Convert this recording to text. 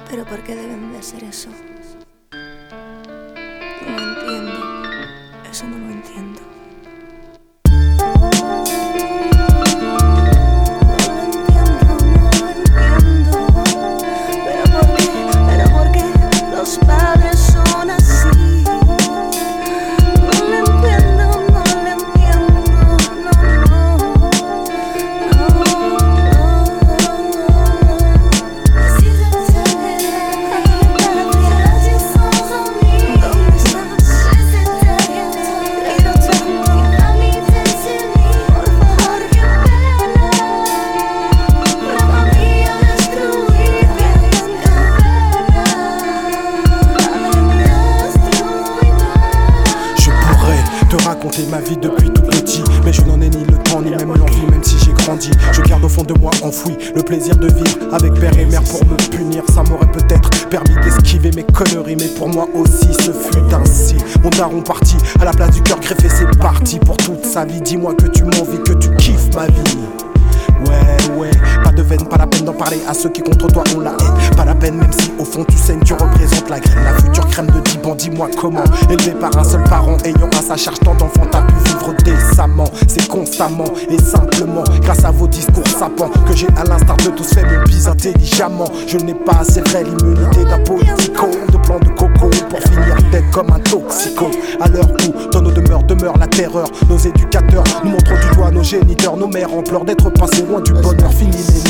Pero ¿por qué deben de hacer eso? No lo entiendo. Eso no lo entiendo. Raconter ma vie depuis tout petit, mais je n'en ai ni le temps ni même l'envie, même si j'ai grandi. Je garde au fond de moi enfoui le plaisir de vivre avec père et mère pour me punir. Ça m'aurait peut-être permis d'esquiver mes conneries, mais pour moi aussi ce fut ainsi. Mon daron parti à la place du cœur greffé, c'est parti pour toute sa vie. Dis-moi que tu m'envies, que tu kiffes ma vie. Ouais, pas de veine, pas la peine d'en parler à ceux qui contre toi ont la haine. Pas la peine même si au fond tu saignes, tu représentes la graine. La future crème de 10 bancs, dis-moi comment, élevé par un seul parent, ayant à sa charge tant d'enfants, t'as pu vivre décemment. C'est constamment et simplement grâce à vos discours sapants que j'ai à l'instar de tous fait mon bise intelligemment. Je n'ai pas assez vrai l'immunité d'un politico, de plan de coco pour finir d'être comme un toxico. À l'heure où dans nos demeures demeure la terreur, nos éducateurs nous montrent du doigt nos géniteurs, nos mères en pleurs d'être passés loin du bonheur. Fini les